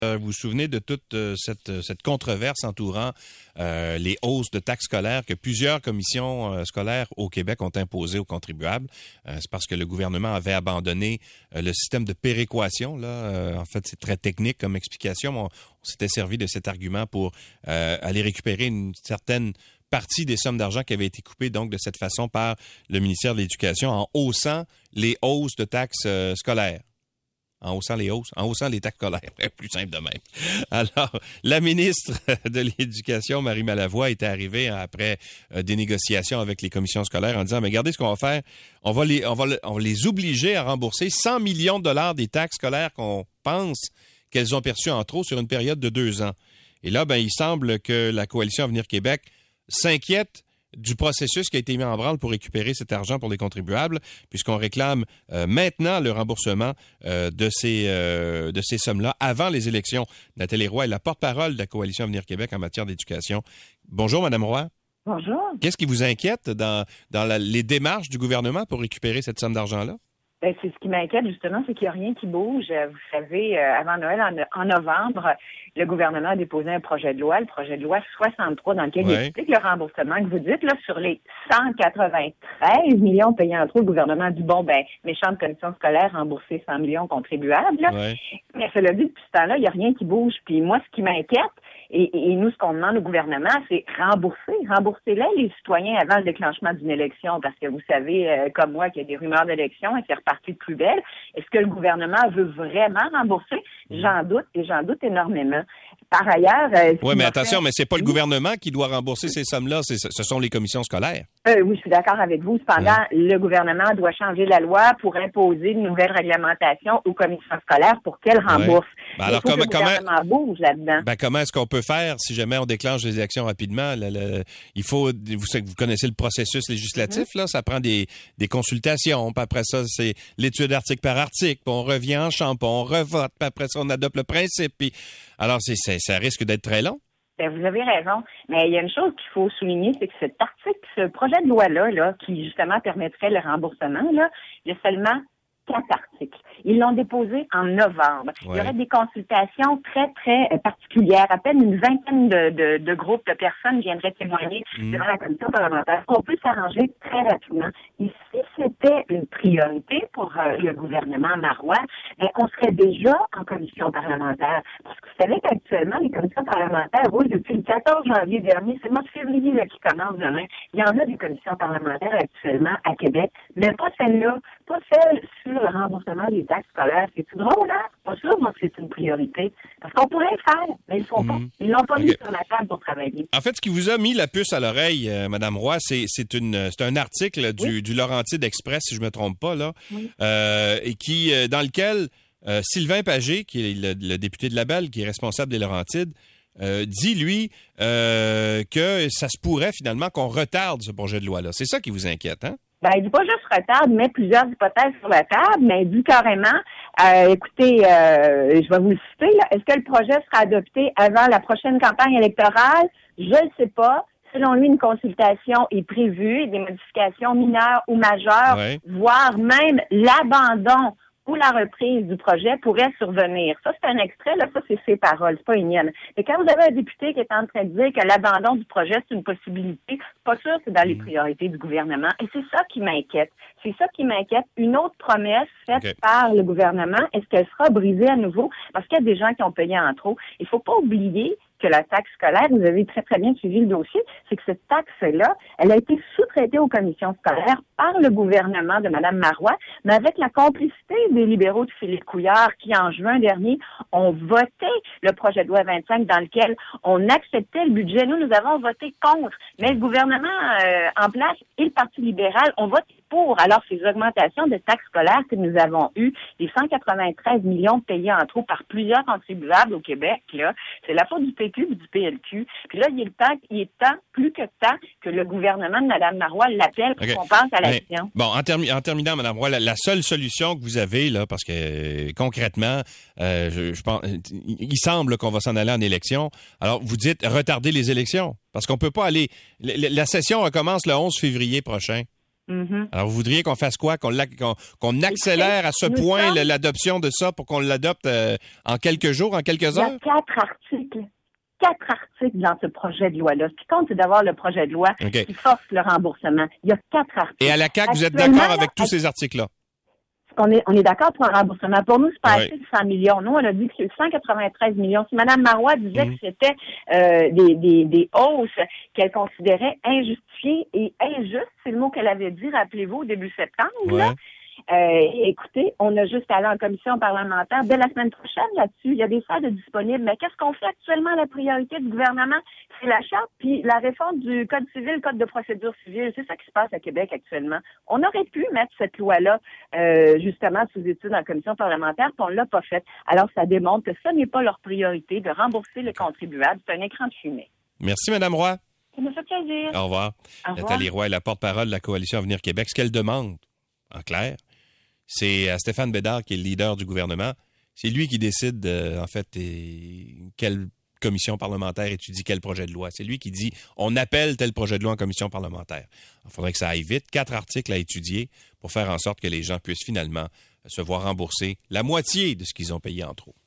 Vous vous souvenez de toute cette controverse entourant les hausses de taxes scolaires que plusieurs commissions scolaires au Québec ont imposées aux contribuables. C'est parce que le gouvernement avait abandonné le système de péréquation. En fait, c'est très technique comme explication. On s'était servi de cet argument pour aller récupérer une certaine partie des sommes d'argent qui avaient été coupées donc de cette façon par le ministère de l'Éducation en haussant les hausses de taxes scolaires. En haussant les taxes scolaires. Plus simple de même. Alors, la ministre de l'Éducation, Marie Malavoie, était arrivée après des négociations avec les commissions scolaires en disant, mais regardez ce qu'on va faire. On va les obliger à rembourser 100 millions de dollars des taxes scolaires qu'on pense qu'elles ont perçues en trop sur une période de 2 ans. Et là, il semble que la Coalition Avenir Québec s'inquiète du processus qui a été mis en branle pour récupérer cet argent pour les contribuables, puisqu'on réclame maintenant le remboursement de ces sommes-là avant les élections. Nathalie Roy est la porte-parole de la Coalition Avenir Québec en matière d'éducation. Bonjour, Madame Roy. Bonjour. Qu'est-ce qui vous inquiète dans les démarches du gouvernement pour récupérer cette somme d'argent-là? C'est ce qui m'inquiète, justement, c'est qu'il n'y a rien qui bouge. Vous savez, avant Noël, en novembre, le gouvernement a déposé un projet de loi, le projet de loi 63, dans lequel il explique le remboursement que vous dites, là, sur les 193 millions payés en trop, le gouvernement a dit, méchante commission scolaire, rembourser 100 millions contribuables. Là. Mais cela dit, depuis ce temps-là, il n'y a rien qui bouge. Puis moi, ce qui m'inquiète, et nous, ce qu'on demande au gouvernement, c'est rembourser-les, les citoyens, avant le déclenchement d'une élection, parce que vous savez, comme moi, qu'il y a des rumeurs d'élection et c'est reparti de plus belle. Est-ce que le gouvernement veut vraiment rembourser? J'en doute énormément. Par ailleurs... oui, mais attention, mais c'est pas le gouvernement qui doit rembourser ces sommes-là, ce sont les commissions scolaires. Oui, je suis d'accord avec vous. Cependant, le gouvernement doit changer la loi pour imposer une nouvelle réglementation aux commissions scolaires pour qu'elles remboursent. Alors, le gouvernement bouge là-dedans. Comment est-ce qu'on peut faire si jamais on déclenche des actions rapidement? Il faut, vous connaissez le processus législatif, là, ça prend des consultations, puis après ça, c'est l'étude article par article, puis on revient en chambre, puis on revote, puis après ça, on adopte le principe. Puis... Alors, ça risque d'être très long. Vous avez raison. Mais il y a une chose qu'il faut souligner, c'est que ce projet de loi-là, qui justement permettrait le remboursement, là, il y a seulement 4 articles. Ils l'ont déposé en novembre. Il y aurait des consultations très, très particulières. À peine une vingtaine de groupes de personnes viendraient témoigner devant la commission parlementaire. On peut s'arranger très rapidement. Et si c'était une priorité pour le gouvernement marois, on serait déjà en commission parlementaire. Parce que vous savez qu'actuellement, les commissions parlementaires roulent depuis le 14 janvier dernier. C'est le mois de février qui commence demain. Il y en a des commissions parlementaires actuellement à Québec, mais pas celle-là, pas celle sur le remboursement des taxes scolaires. C'est tout drôle, hein? Pas sûr, moi, que c'est une priorité. Parce qu'on pourrait le faire, mais ils ne font pas. Ils l'ont pas mis sur la table pour travailler. En fait, ce qui vous a mis la puce à l'oreille, Madame Roy, c'est un article du Laurentide Express, si je me trompe pas, là, et qui, dans lequel Sylvain Pagé, qui est le député de Labelle, qui est responsable des Laurentides, dit, lui, que ça se pourrait finalement qu'on retarde ce projet de loi-là. C'est ça qui vous inquiète, hein? Il dit pas juste retarde, met plusieurs hypothèses sur la table, mais il dit carrément, écoutez, je vais vous le citer, là, est-ce que le projet sera adopté avant la prochaine campagne électorale? Je ne sais pas. Selon lui, une consultation est prévue, des modifications mineures ou majeures, voire même l'abandon ou la reprise du projet pourrait survenir. Ça, c'est un extrait, là, ça, c'est ses paroles, c'est pas les miennes. Et quand vous avez un député qui est en train de dire que l'abandon du projet, c'est une possibilité, pas sûr que c'est dans les priorités du gouvernement. Et c'est ça qui m'inquiète. C'est ça qui m'inquiète. Une autre promesse faite par le gouvernement, est-ce qu'elle sera brisée à nouveau? Parce qu'il y a des gens qui ont payé en trop. Il faut pas oublier que la taxe scolaire, vous avez très, très bien suivi le dossier, c'est que cette taxe-là, elle a été sous-traitée aux commissions scolaires par le gouvernement de Mme Marois, mais avec la complicité des libéraux de Philippe Couillard qui, en juin dernier, ont voté le projet de loi 25 dans lequel on acceptait le budget. Nous avons voté contre, mais le gouvernement en place et le Parti libéral ont voté pour. Alors, ces augmentations de taxes scolaires que nous avons eues, les 193 millions payés en trop par plusieurs contribuables au Québec, là, c'est la faute du PQ et du PLQ. Puis là, il est temps, plus que temps, que le gouvernement de Mme Marois l'appelle pour qu'on passe à l'action. Bon, en terminant, Mme Roy, la seule solution que vous avez, là, parce que concrètement, je pense, il semble qu'on va s'en aller en élection. Alors, vous dites retarder les élections, parce qu'on peut pas aller... La session recommence le 11 février prochain. Alors, vous voudriez qu'on fasse quoi? Qu'on accélère à ce point l'adoption de ça pour qu'on l'adopte en quelques jours, en quelques heures? Il y a 4 articles dans ce projet de loi-là. Ce qui compte, c'est d'avoir le projet de loi qui force le remboursement. Il y a 4 articles. Et à la CAQ, vous êtes d'accord avec tous ces articles-là? On est d'accord pour un remboursement. Pour nous, c'est pas assez de 100 millions. Nous, on a dit que c'est 193 millions. Si Mme Marois disait que c'était des hausses qu'elle considérait injustifiées et injustes, c'est le mot qu'elle avait dit, rappelez-vous, au début septembre, là. Écoutez, on a juste allé en commission parlementaire dès la semaine prochaine là-dessus. Il y a des salles disponibles. Mais qu'est-ce qu'on fait actuellement? La priorité du gouvernement, c'est la charte puis la réforme du Code civil, Code de procédure civile. C'est ça qui se passe à Québec actuellement. On aurait pu mettre cette loi-là justement sous étude en commission parlementaire, puis on l'a pas fait. Alors, ça démontre que ce n'est pas leur priorité de rembourser les contribuables. C'est un écran de fumée. Merci, Mme Roy. Ça me fait plaisir. Au revoir. Nathalie Roy est la porte-parole de la Coalition Avenir Québec. Ce qu'elle demande, en clair, c'est à Stéphane Bédard, qui est le leader du gouvernement. C'est lui qui décide, en fait, quelle commission parlementaire étudie quel projet de loi. C'est lui qui dit, on appelle tel projet de loi en commission parlementaire. Il faudrait que ça aille vite. 4 articles à étudier pour faire en sorte que les gens puissent finalement se voir rembourser la moitié de ce qu'ils ont payé en trop.